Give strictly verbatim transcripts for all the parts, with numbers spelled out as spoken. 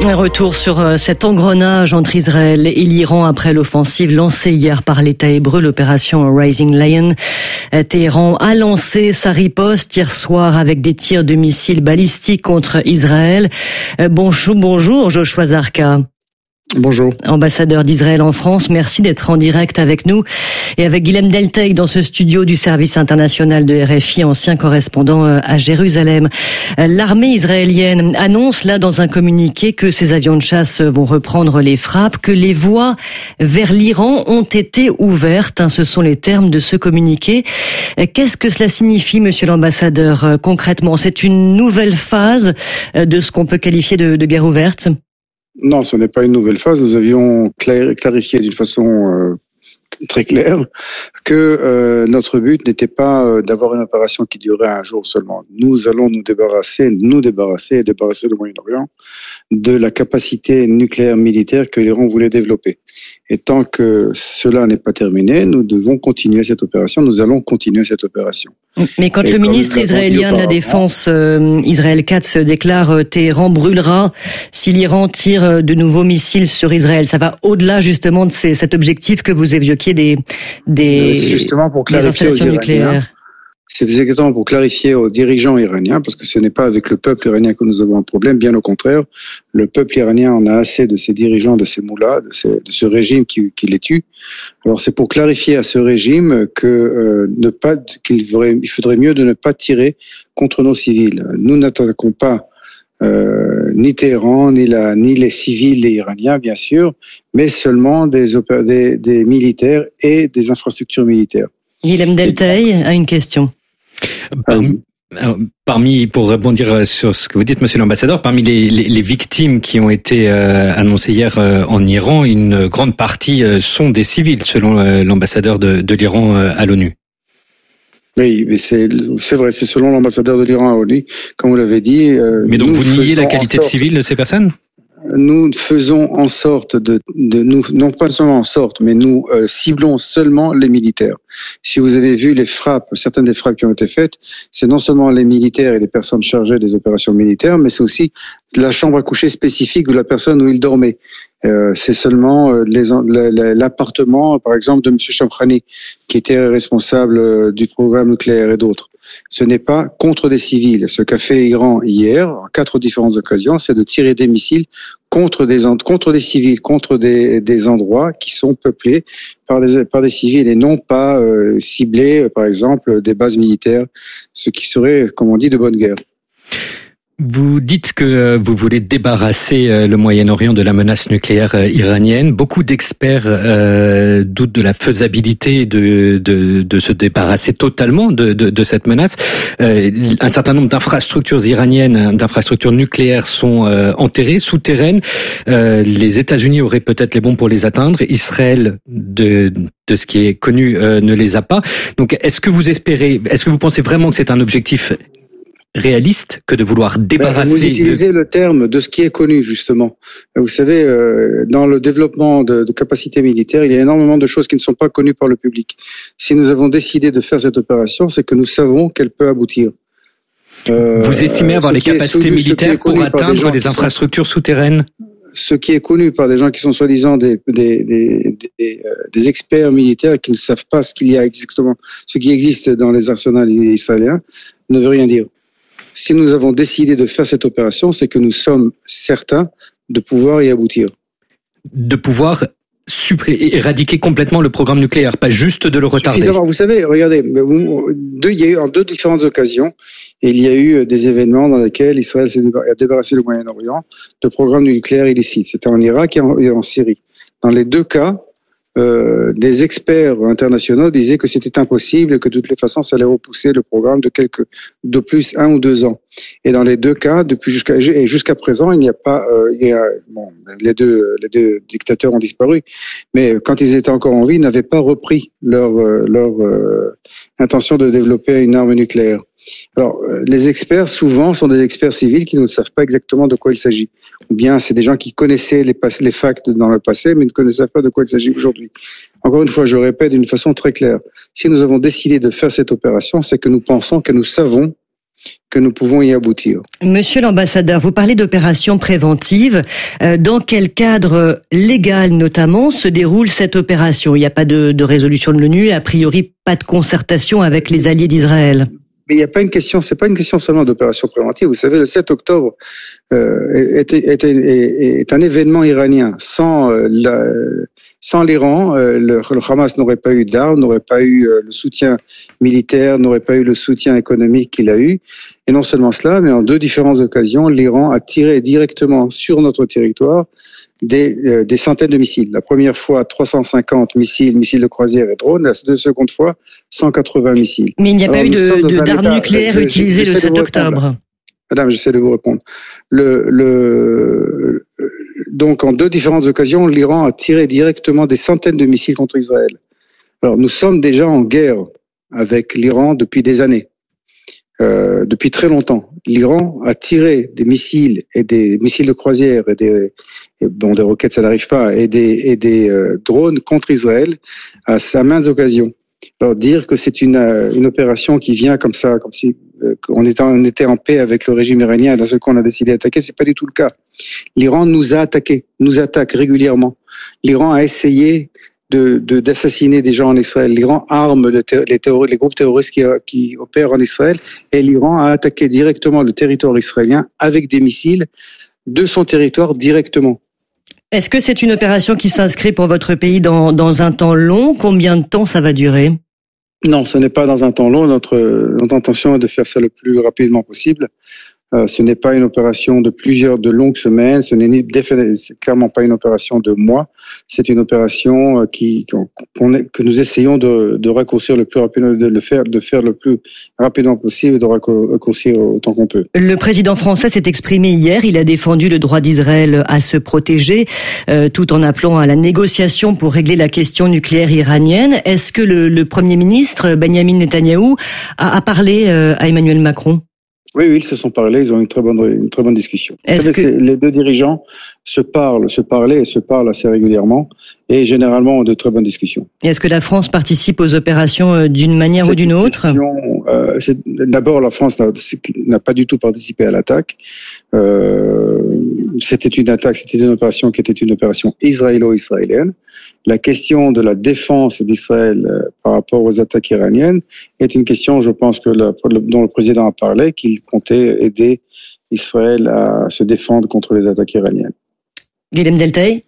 Un retour sur cet engrenage entre Israël et l'Iran après l'offensive lancée hier par l'État hébreu, l'opération Rising Lion. Téhéran a lancé sa riposte hier soir avec des tirs de missiles balistiques contre Israël. Bonjour, bonjour Joshua Zarka. Bonjour. Ambassadeur d'Israël en France, merci d'être en direct avec nous et avec Guilhem Delteil dans ce studio du service international de R F I, ancien correspondant à Jérusalem. L'armée israélienne annonce là dans un communiqué que ses avions de chasse vont reprendre les frappes, que les voies vers l'Iran ont été ouvertes. Ce sont les termes de ce communiqué. Qu'est-ce que cela signifie, monsieur l'ambassadeur, concrètement? C'est une nouvelle phase de ce qu'on peut qualifier de, de guerre ouverte? Non, ce n'est pas une nouvelle phase. Nous avions clarifié d'une façon euh, très claire que euh, notre but n'était pas euh, d'avoir une opération qui durait un jour seulement. Nous allons nous débarrasser, nous débarrasser et débarrasser le Moyen-Orient de la capacité nucléaire militaire que l'Iran voulait développer. Et tant que cela n'est pas terminé, nous devons continuer cette opération. Nous allons continuer cette opération. Mais quand et le ministre israélien de la Défense, euh, Israël Katz, déclare euh, Téhéran brûlera si l'Iran tire de nouveaux missiles sur Israël, ça va au-delà justement de ces, cet objectif que vous évoquiez des, des, justement pour des installations nucléaires. C'est exactement pour clarifier aux dirigeants iraniens, parce que ce n'est pas avec le peuple iranien que nous avons un problème, bien au contraire. Le peuple iranien en a assez de ces dirigeants, de ces moullas, de, ces, de ce régime qui, qui les tue. Alors c'est pour clarifier à ce régime que euh, ne pas, qu'il faudrait, il faudrait mieux de ne pas tirer contre nos civils. Nous n'attaquons pas euh, ni Téhéran, ni, la, ni les civils les iraniens, bien sûr, mais seulement des, opé- des, des militaires et des infrastructures militaires. Guilhem Delteil a une question. Parmi, parmi, pour rebondir sur ce que vous dites, monsieur l'ambassadeur, parmi les, les, les victimes qui ont été euh, annoncées hier euh, en Iran, une grande partie euh, sont des civils, selon euh, l'ambassadeur de, de l'Iran euh, à l'ONU. Oui, mais c'est, c'est vrai, c'est selon l'ambassadeur de l'Iran à l'ONU, comme vous l'avez dit. Euh, mais donc vous niez la qualité de civil de ces personnes ? Nous faisons en sorte de, de nous, non pas seulement en sorte, mais nous euh, ciblons seulement les militaires. Si vous avez vu les frappes, certaines des frappes qui ont été faites, c'est non seulement les militaires et les personnes chargées des opérations militaires, mais c'est aussi la chambre à coucher spécifique de la personne où il dormait. Euh, c'est seulement euh, les, les, l'appartement, par exemple, de M. Shamkhani, qui était responsable euh, du programme nucléaire et d'autres. Ce n'est pas contre des civils. Ce qu'a fait l'Iran hier, en quatre différentes occasions, c'est de tirer des missiles contre des, contre des civils, contre des, des endroits qui sont peuplés par des, par des civils et non pas euh, ciblés, par exemple, des bases militaires, ce qui serait, comme on dit, de bonne guerre. Vous dites que vous voulez débarrasser le Moyen-Orient de la menace nucléaire iranienne. Beaucoup d'experts euh, doutent de la faisabilité de, de, de se débarrasser totalement de, de, de cette menace. Euh, un certain nombre d'infrastructures iraniennes, d'infrastructures nucléaires sont euh, enterrées, souterraines. Euh, les États-Unis auraient peut-être les bombes pour les atteindre. Israël, de, de ce qui est connu, euh, ne les a pas. Donc, est-ce que vous espérez, est-ce que vous pensez vraiment que c'est un objectif réaliste que de vouloir débarrasser... Vous utilisez le terme de ce qui est connu, justement. Vous savez, euh, dans le développement de, de capacités militaires, il y a énormément de choses qui ne sont pas connues par le public. Si nous avons décidé de faire cette opération, c'est que nous savons qu'elle peut aboutir. Euh, Vous estimez avoir les capacités militaires pour atteindre les infrastructures souterraines ? Ce qui est connu par des gens qui sont soi-disant des, des, des, des, euh, des experts militaires et qui ne savent pas ce qu'il y a exactement, ce qui existe dans les arsenals israéliens, ne veut rien dire. Si nous avons décidé de faire cette opération, c'est que nous sommes certains de pouvoir y aboutir. De pouvoir suppré- éradiquer complètement le programme nucléaire, pas juste de le retarder. Vous savez, regardez, deux, il y a eu en deux différentes occasions, il y a eu des événements dans lesquels Israël s'est débar- a débarrassé le Moyen-Orient de programmes nucléaires illicites. C'était en Irak et en, et en Syrie. Dans les deux cas, Euh, des experts internationaux disaient que c'était impossible et que de toutes les façons, ça allait repousser le programme de quelques, de plus un ou deux ans. Et dans les deux cas, depuis jusqu'à et jusqu'à présent, il n'y a pas, euh, il y a, bon, les deux, les deux dictateurs ont disparu, mais quand ils étaient encore en vie, ils n'avaient pas repris leur euh, leur euh, intention de développer une arme nucléaire. Alors, les experts, souvent, sont des experts civils qui ne savent pas exactement de quoi il s'agit. Ou bien, c'est des gens qui connaissaient les, pas- les facts dans le passé, mais ne connaissaient pas de quoi il s'agit aujourd'hui. Encore une fois, je répète d'une façon très claire. Si nous avons décidé de faire cette opération, c'est que nous pensons que nous savons que nous pouvons y aboutir. Monsieur l'ambassadeur, vous parlez d'opération préventive. Dans quel cadre légal notamment se déroule cette opération? Il n'y a pas de, de résolution de l'ONU, a priori pas de concertation avec les alliés d'Israël. Mais il n'y a pas une question, c'est pas une question seulement d'opération préventive. Vous savez, le sept octobre euh, est, est, est, est un événement iranien. Sans euh, la, sans l'Iran, euh, le, le Hamas n'aurait pas eu d'armes, n'aurait pas eu euh, le soutien militaire, n'aurait pas eu le soutien économique qu'il a eu. Et non seulement cela, mais en deux différentes occasions, l'Iran a tiré directement sur notre territoire des, euh, des centaines de missiles. La première fois, trois cent cinquante missiles, missiles de croisière et drones. La seconde fois, cent quatre-vingts missiles. Mais il n'y a Alors, pas eu de, de, d'armes nucléaires utilisées le sept octobre. Madame, j'essaie de vous répondre. Le, le, donc, en deux différentes occasions, l'Iran a tiré directement des centaines de missiles contre Israël. Alors, nous sommes déjà en guerre avec l'Iran depuis des années. Euh, depuis très longtemps. L'Iran a tiré des missiles et des missiles de croisière et des, et bon, des roquettes, ça n'arrive pas, et des, et des euh, drones contre Israël à sa maintes occasions. Alors dire que c'est une, euh, une opération qui vient comme ça, comme si euh, on, était, on était en paix avec le régime iranien et d'un seul coup on a décidé d'attaquer, c'est pas du tout le cas. L'Iran nous a attaqués, nous attaque régulièrement. L'Iran a essayé De, de, d'assassiner des gens en Israël. L'Iran arme le terro- les, terro- les groupes terroristes qui, qui opèrent en Israël et l'Iran a attaqué directement le territoire israélien avec des missiles de son territoire directement. Est-ce que c'est une opération qui s'inscrit pour votre pays dans, dans un temps long? Combien de temps ça va durer? Non, ce n'est pas dans un temps long. Notre, notre intention est de faire ça le plus rapidement possible. Euh, ce n'est pas une opération de plusieurs, de longues semaines. Ce n'est ni, c'est clairement pas une opération de mois. C'est une opération qui, qu'on est, que nous essayons de, de raccourcir le plus rapidement, de le faire, de faire le plus rapidement possible et de raccourcir autant qu'on peut. Le président français s'est exprimé hier. Il a défendu le droit d'Israël à se protéger, euh, tout en appelant à la négociation pour régler la question nucléaire iranienne. Est-ce que le, le premier ministre Benjamin Netanyahou a, a parlé euh, à Emmanuel Macron? Oui, oui, ils se sont parlé, ils ont une très bonne, une très bonne discussion. Vous savez, que... les deux dirigeants se parlent, se parlaient et se parlent assez régulièrement et généralement ont de très bonnes discussions. Et est-ce que la France participe aux opérations d'une manière c'est ou d'une autre? question, euh, c'est, D'abord, la France n'a, n'a pas du tout participé à l'attaque. Euh, c'était une attaque, c'était une opération qui était une opération israélo-israélienne. La question de la défense d'Israël euh, par rapport aux attaques iraniennes est une question, je pense, que le, dont le président a parlé, qu'il comptait aider Israël à se défendre contre les attaques iraniennes. Guillaume Delteil.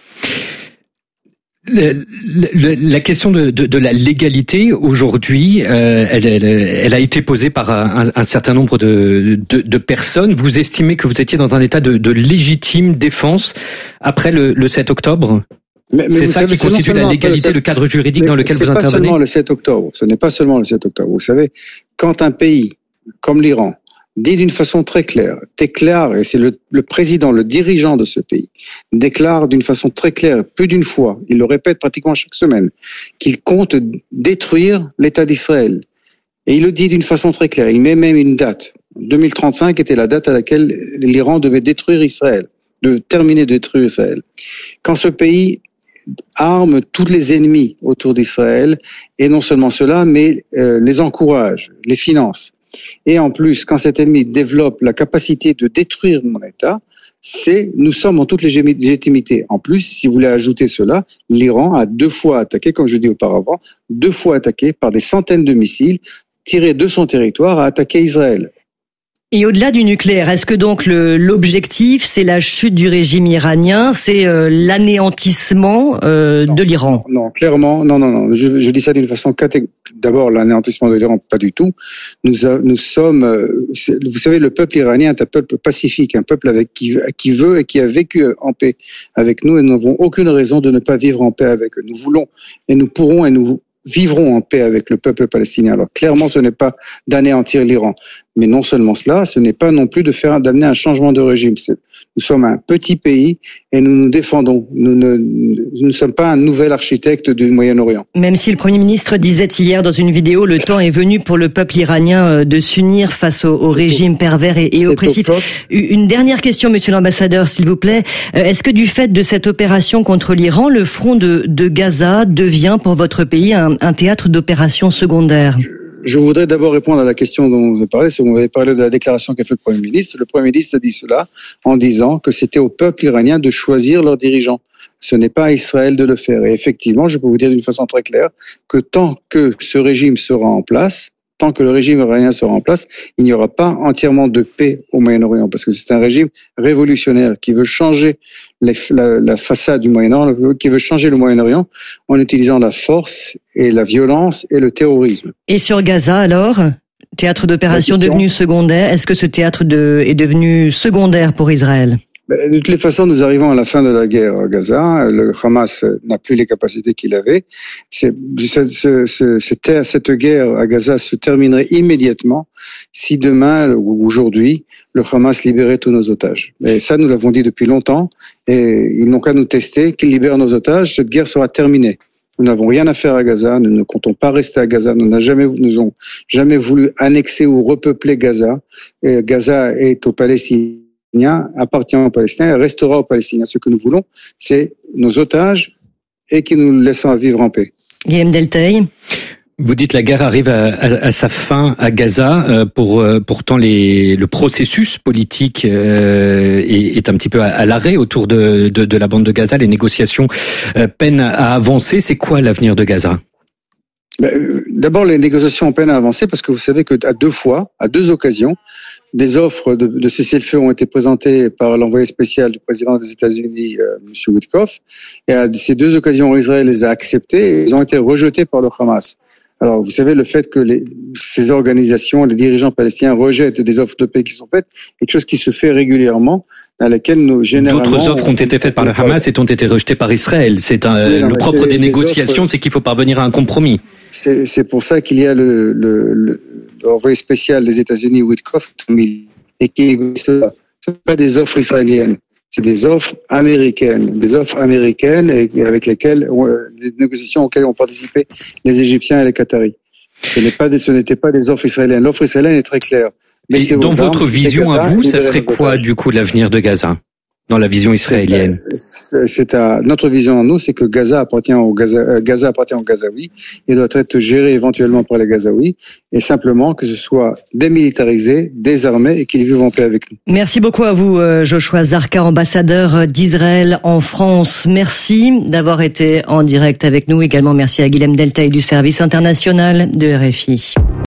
Le, le, la question de, de, de la légalité aujourd'hui, euh, elle, elle, elle a été posée par un, un certain nombre de, de, de personnes. Vous estimez que vous étiez dans un état de, de légitime défense après le, le sept octobre? Mais, mais c'est ça savez, qui constitue la légalité, le, le cadre juridique dans lequel vous intervenez? Ce n'est pas seulement le sept octobre. Ce n'est pas seulement le sept octobre. Vous savez, quand un pays comme l'Iran dit d'une façon très claire, déclare, et c'est le, le président, le dirigeant de ce pays, déclare d'une façon très claire, plus d'une fois, il le répète pratiquement chaque semaine, qu'il compte détruire l'État d'Israël. Et il le dit d'une façon très claire. Il met même une date. deux mille trente-cinq était la date à laquelle l'Iran devait détruire Israël, de terminer de détruire Israël. Quand ce pays arme tous les ennemis autour d'Israël, et non seulement cela, mais euh, les encourage, les finance. Et en plus, quand cet ennemi développe la capacité de détruire mon État, c'est, nous sommes en toute légitimité. En plus, si vous voulez ajouter cela, l'Iran a deux fois attaqué, comme je dis auparavant, deux fois attaqué par des centaines de missiles tirés de son territoire à attaquer Israël. Et au-delà du nucléaire, est-ce que donc le, l'objectif, c'est la chute du régime iranien, c'est euh, l'anéantissement euh, non, de l'Iran? Non, non, clairement, non, non, non. Je, je dis ça d'une façon catégorique. D'abord, l'anéantissement de l'Iran, pas du tout. Nous, a, nous sommes, euh, vous savez, le peuple iranien est un peuple pacifique, un peuple avec qui, qui veut et qui a vécu en paix avec nous, et nous n'avons aucune raison de ne pas vivre en paix avec eux. Nous voulons et nous pourrons et nous vivront en paix avec le peuple palestinien. Alors clairement, ce n'est pas d'anéantir l'Iran, mais non seulement cela, ce n'est pas non plus de faire d'amener un changement de régime. C'est, nous sommes un petit pays et nous nous défendons. Nous ne nous ne sommes pas un nouvel architecte du Moyen-Orient. Même si le Premier ministre disait hier dans une vidéo, le temps est venu pour le peuple iranien de s'unir face au, au régime au, pervers et, et oppressif. Une dernière question, Monsieur l'ambassadeur, s'il vous plaît. Est-ce que du fait de cette opération contre l'Iran, le front de, de Gaza devient pour votre pays un, un théâtre d'opérations secondaires? Je, je voudrais d'abord répondre à la question dont vous avez parlé. C'est vous avez parlé de la déclaration qu'a fait le Premier ministre. Le Premier ministre a dit cela en disant que c'était au peuple iranien de choisir leurs dirigeants. Ce n'est pas à Israël de le faire. Et effectivement, je peux vous dire d'une façon très claire que tant que ce régime sera en place, tant que le régime iranien sera en place, il n'y aura pas entièrement de paix au Moyen-Orient, parce que c'est un régime révolutionnaire qui veut changer les, la, la façade du Moyen-Orient, qui veut changer le Moyen-Orient en utilisant la force et la violence et le terrorisme. Et sur Gaza, alors, théâtre d'opération devenu secondaire, est-ce que ce théâtre de, est devenu secondaire pour Israël ? De toutes les façons, nous arrivons à la fin de la guerre à Gaza. Le Hamas n'a plus les capacités qu'il avait. C'est, ce, ce, ce, cette, cette guerre à Gaza se terminerait immédiatement si demain ou aujourd'hui, le Hamas libérait tous nos otages. Et ça, nous l'avons dit depuis longtemps. Et ils n'ont qu'à nous tester, qu'ils libèrent nos otages. Cette guerre sera terminée. Nous n'avons rien à faire à Gaza. Nous ne comptons pas rester à Gaza. Nous n'avons jamais, nous avons jamais voulu annexer ou repeupler Gaza. Et Gaza est aux Palestiniens. Appartient aux Palestiniens et restera aux Palestiniens. Ce que nous voulons, c'est nos otages et qui nous laissent vivre en paix. Guillaume Delteil. Vous dites la guerre arrive à, à, à sa fin à Gaza. Euh, pour euh, pourtant les, le processus politique euh, est, est un petit peu à, à l'arrêt autour de, de, de la bande de Gaza. Les négociations euh, peinent à avancer. C'est quoi l'avenir de Gaza ? Ben, d'abord, les négociations peinent à avancer parce que vous savez que à deux fois, à deux occasions, des offres de, de cessez-le-feu ont été présentées par l'envoyé spécial du président des États-Unis, euh, M. Witkoff, et à ces deux occasions, Israël les a acceptées et ils ont été rejetés par le Hamas. Alors, vous savez, le fait que les, ces organisations, les dirigeants palestiniens rejettent des offres de paix qui sont faites, quelque chose qui se fait régulièrement, dans laquelle nous, généralement... D'autres offres ont été faites par le Hamas et ont été rejetées par Israël. C'est un, oui, non, le propre des négociations, offres, c'est qu'il faut parvenir à un compromis. C'est, c'est pour ça qu'il y a le, le, le, l'envoyé spécial des États-Unis, Witkoff, et qui négocie cela. Ce ne sont pas des offres israéliennes. C'est des offres américaines, des offres américaines et avec lesquelles, les négociations auxquelles ont participé les Égyptiens et les Qataris. Ce n'est pas des, ce n'était pas des offres israéliennes. L'offre israélienne est très claire. Mais dans votre armes, vision Gaza, à vous, ça serait quoi, du coup, l'avenir de Gaza? Dans la vision israélienne. C'est, c'est à, notre vision à nous, c'est que Gaza appartient au Gaza, euh, Gaza appartient aux Gazaouis et doit être géré éventuellement par les Gazaouis et simplement que ce soit démilitarisé, désarmé et qu'ils vivent en paix avec nous. Merci beaucoup à vous, Joshua Zarka, ambassadeur d'Israël en France. Merci d'avoir été en direct avec nous. Également merci à Guilhem Delteil du service international de R F I.